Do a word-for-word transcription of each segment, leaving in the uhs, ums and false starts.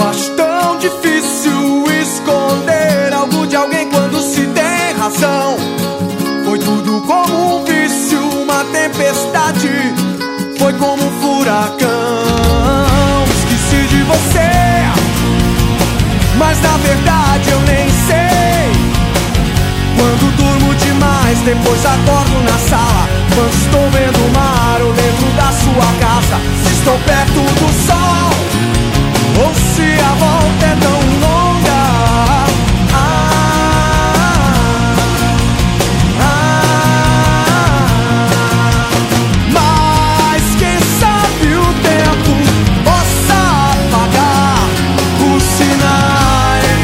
Acho tão difícil esconder algo de alguém quando se tem razão. Foi tudo como um vício, uma tempestade, foi como um furacão. Esqueci de você, mas na verdade eu nem sei. Quando durmo demais, depois acordo na sala. Quando estou vendo o mar ou dentro da sua casa. Se estou perto do sol ou se a volta é tão longa. Ah, ah, mas quem sabe o tempo possa apagar os sinais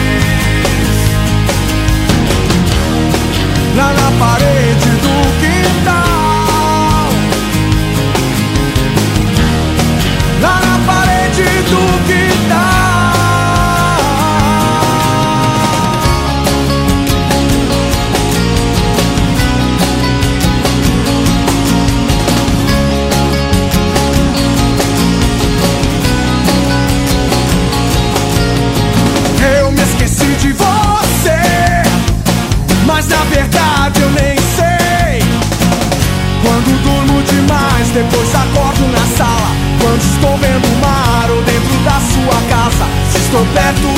lá na parede do quintal, lá na parede do quintal. Eu me esqueci de você, mas na verdade eu nem sei. Quando durmo demais, depois acordo na sala. Quando estou vendo o mar ou dentro da sua casa. Se estou perto